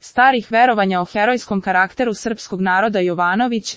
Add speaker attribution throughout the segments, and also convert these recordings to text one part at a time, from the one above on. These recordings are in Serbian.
Speaker 1: starih verovanja o herojskom karakteru srpskog naroda Jovanović,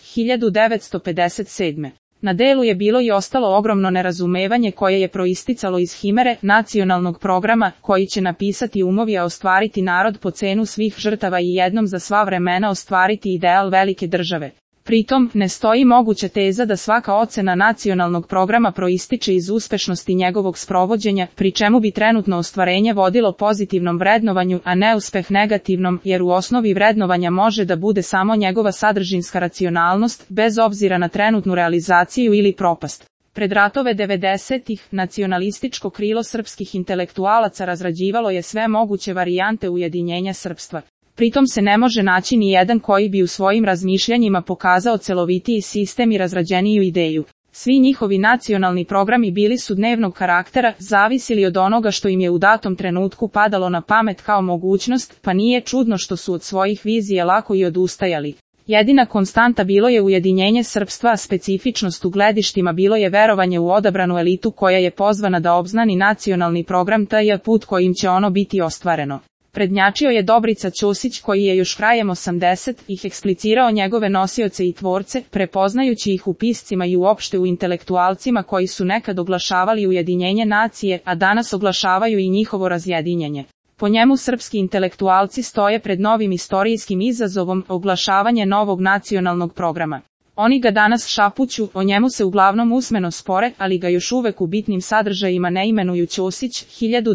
Speaker 1: 1957. Na delu je bilo i ostalo ogromno nerazumevanje koje je proisticalo iz himere nacionalnog programa koji će napisati umovi a ostvariti narod po cenu svih žrtava i jednom za sva vremena ostvariti ideal velike države. Pritom, ne stoji moguća teza da svaka ocena nacionalnog programa proističe iz uspešnosti njegovog sprovođenja, pri čemu bi trenutno ostvarenje vodilo pozitivnom vrednovanju, a neuspeh negativnom, jer u osnovi vrednovanja može da bude samo njegova sadržinska racionalnost, bez obzira na trenutnu realizaciju ili propast. Pred ratove 90-ih, nacionalističko krilo srpskih intelektualaca razrađivalo je sve moguće varijante ujedinjenja srpstva. Pritom se ne može naći ni jedan koji bi u svojim razmišljanjima pokazao celovitiji sistem i razrađeniju ideju. Svi njihovi nacionalni programi bili su dnevnog karaktera, zavisili od onoga što im je u datom trenutku padalo na pamet kao mogućnost, pa nije čudno što su od svojih vizija lako i odustajali. Jedina konstanta bilo je ujedinjenje srpstva, a specifičnost u gledištima bilo je verovanje u odabranu elitu koja je pozvana da obznani nacionalni program taj put kojim će ono biti ostvareno. Prednjačio je Dobrica Ćosić koji je još krajem 80-ih eksplicirao njegove nosioce i tvorce, prepoznajući ih u piscima i uopšte u intelektualcima koji su nekad oglašavali ujedinjenje nacije, a danas oglašavaju i njihovo razjedinjenje. Po njemu srpski intelektualci stoje pred novim istorijskim izazovom oglašavanje novog nacionalnog programa. Oni ga danas šapuću, o njemu se uglavnom usmeno spore, ali ga još uvek u bitnim sadržajima ne imenuju. Ćosić,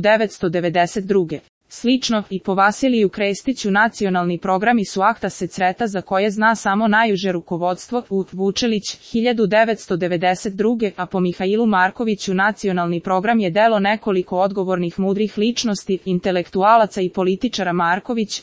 Speaker 1: 1992. Slično, i po Vasiliju Krestiću nacionalni programi su akta secreta za koje zna samo najuže rukovodstvo, Vučelić, 1992. A po Mihailu Markoviću nacionalni program je delo nekoliko odgovornih mudrih ličnosti, intelektualaca i političara. Marković,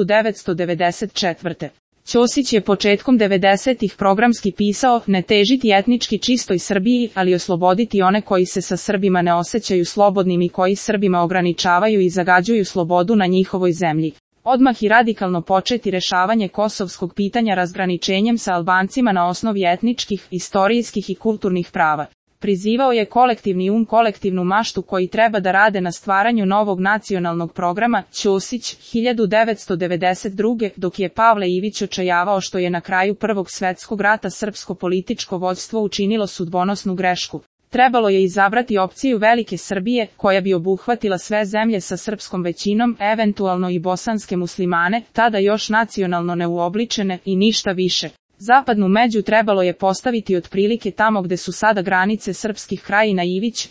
Speaker 1: 1994. Ćosić je početkom 90-ih programski pisao, ne težiti etnički čistoj Srbiji, ali osloboditi one koji se sa Srbima ne osjećaju slobodnim i koji Srbima ograničavaju i zagađuju slobodu na njihovoj zemlji. Odmah i radikalno početi rešavanje kosovskog pitanja razgraničenjem sa Albancima na osnovi etničkih, istorijskih i kulturnih prava. Prizivao je kolektivni kolektivnu maštu koji treba da rade na stvaranju novog nacionalnog programa. Ćosić, 1992. Dok je Pavle Ivić očajavao što je na kraju Prvog svetskog rata srpsko političko vođstvo učinilo sudbonosnu grešku. Trebalo je izabrati opciju velike Srbije, koja bi obuhvatila sve zemlje sa srpskom većinom, eventualno i bosanske muslimane, tada još nacionalno neuobličene, i ništa više. Zapadnu među trebalo je postaviti otprilike tamo gde su sada granice srpskih krajina. Ivić,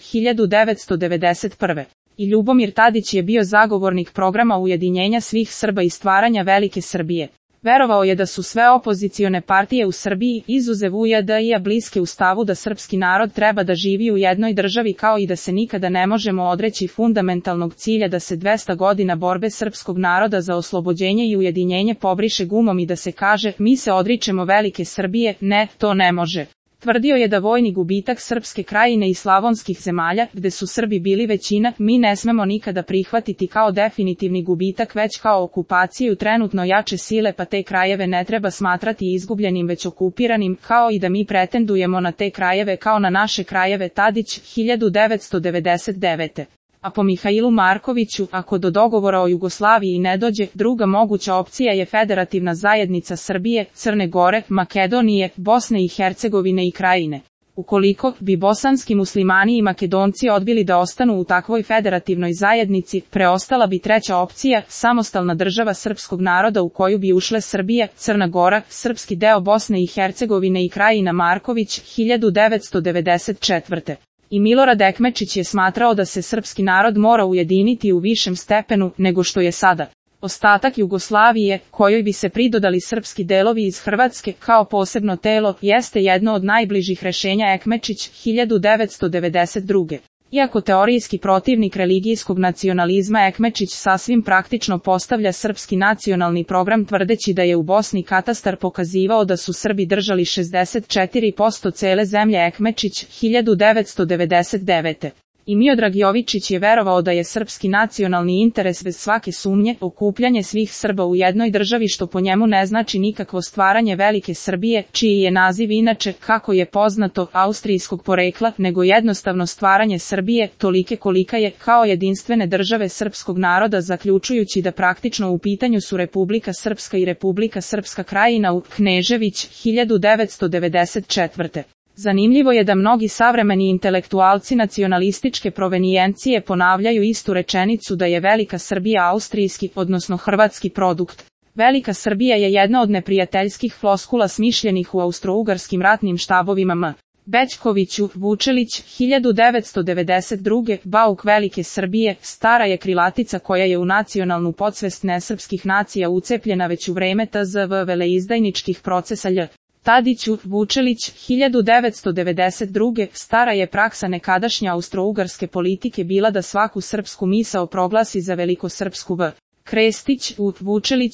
Speaker 1: 1991. I Ljubomir Tadić je bio zagovornik programa ujedinjenja svih Srba i stvaranja velike Srbije. Verovao je da su sve opozicione partije u Srbiji, izuzev UJDI-a, bliske u stavu da srpski narod treba da živi u jednoj državi kao i da se nikada ne možemo odreći fundamentalnog cilja da se 200 godina borbe srpskog naroda za oslobođenje i ujedinjenje pobriše gumom i da se kaže mi se odričemo velike Srbije. Ne, to ne može. Tvrdio je da vojni gubitak srpske krajine i slavonskih zemalja, gde su Srbi bili većina, mi ne smemo nikada prihvatiti kao definitivni gubitak već kao okupaciju trenutno jače sile, pa te krajeve ne treba smatrati izgubljenim već okupiranim, kao i da mi pretendujemo na te krajeve kao na naše krajeve. Tadić, 1999. A po Mihailu Markoviću, ako do dogovora o Jugoslaviji ne dođe, druga moguća opcija je federativna zajednica Srbije, Crne Gore, Makedonije, Bosne i Hercegovine i Krajine. Ukoliko bi bosanski muslimani i Makedonci odbili da ostanu u takvoj federativnoj zajednici, preostala bi treća opcija, samostalna država srpskog naroda u koju bi ušle Srbija, Crna Gora, srpski deo Bosne i Hercegovine i Krajina. Marković, 1994. I Milorad Ekmečić je smatrao da se srpski narod mora ujediniti u višem stepenu nego što je sada. Ostatak Jugoslavije, kojoj bi se pridodali srpski delovi iz Hrvatske kao posebno telo, jeste jedno od najbližih rešenja. Ekmečić, 1992. Iako teorijski protivnik religijskog nacionalizma, Ekmečić sasvim praktično postavlja srpski nacionalni program tvrdeći da je u Bosni katastar pokazivao da su Srbi držali 64% cele zemlje. Ekmečić, 1999. I Miodrag Jovičić je verovao da je srpski nacionalni interes bez svake sumnje okupljanje svih Srba u jednoj državi, što po njemu ne znači nikakvo stvaranje velike Srbije, čiji je naziv inače, kako je poznato, austrijskog porekla, nego jednostavno stvaranje Srbije, tolike kolika je, kao jedinstvene države srpskog naroda, zaključujući da praktično u pitanju su Republika Srpska i Republika Srpska Krajina u Knežević, 1994. Zanimljivo je da mnogi savremeni intelektualci nacionalističke provenijencije ponavljaju istu rečenicu da je Velika Srbija austrijski, odnosno hrvatski produkt. Velika Srbija je jedna od neprijateljskih floskula smišljenih u austrougarskim ratnim štabovima M. Bećkoviću, Vučelić, 1992. Bauk Velike Srbije, stara je krilatica koja je u nacionalnu podsvest nesrpskih nacija ucepljena već u vreme TZV veleizdajničkih procesa Lj. Tadiću, Vučelić, 1992. Stara je praksa nekadašnje austrougarske politike bila da svaku srpsku misao proglasi za velikosrpsku. V. Krestić, Vučelić,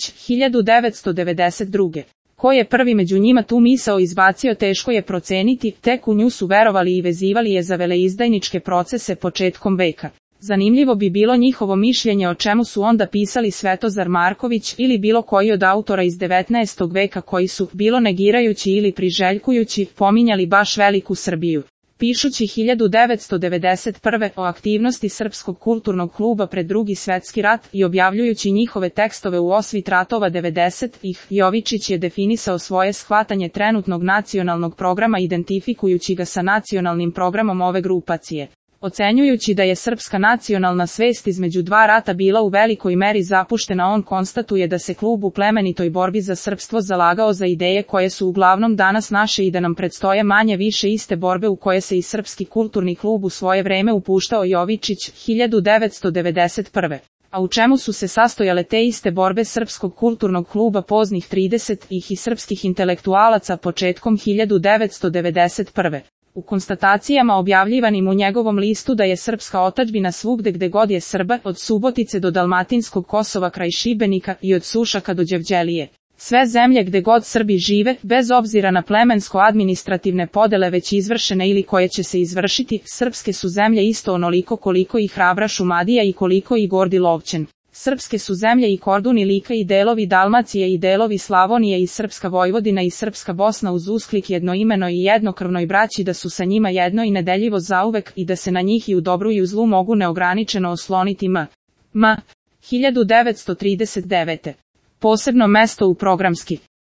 Speaker 1: 1992. Ko je prvi među njima tu misao izbacio teško je proceniti, tek u nju su verovali i vezivali je za veleizdajničke procese početkom veka. Zanimljivo bi bilo njihovo mišljenje o čemu su onda pisali Svetozar Marković ili bilo koji od autora iz 19. veka koji su, bilo negirajući ili priželjkujući, pominjali baš Veliku Srbiju. Pišući 1991. o aktivnosti Srpskog kulturnog kluba pred Drugi svetski rat i objavljujući njihove tekstove u osvit ratova 90-ih, Jovičić je definisao svoje shvatanje trenutnog nacionalnog programa identifikujući ga sa nacionalnim programom ove grupacije. Ocenjujući da je srpska nacionalna svest između dva rata bila u velikoj meri zapuštena, on konstatuje da se klub u plemenitoj borbi za srpstvo zalagao za ideje koje su uglavnom danas naše i da nam predstoje manje više iste borbe u koje se i Srpski kulturni klub u svoje vreme upuštao. Jovičić, 1991. A u čemu su se sastojale te iste borbe Srpskog kulturnog kluba poznih 30-ih i srpskih intelektualaca početkom 1991. U konstatacijama objavljivanim u njegovom listu da je srpska otadžbina svugde gde god je Srba, od Subotice do Dalmatinskog Kosova kraj Šibenika i od Sušaka do Đevđelije. Sve zemlje gde god Srbi žive, bez obzira na plemensko-administrativne podele već izvršene ili koje će se izvršiti, srpske su zemlje isto onoliko koliko i hrabra Šumadija i koliko i gordi Lovćen. Srpske su zemlje i Korduni Lika i delovi Dalmacije i delovi Slavonije i Srpska Vojvodina i Srpska Bosna uz usklik jednoimenoj i jednokrvnoj braći da su sa njima jedno i nedeljivo zauvek i da se na njih i u dobru i u zlu mogu neograničeno osloniti. M. 1939. Posebno mesto u programski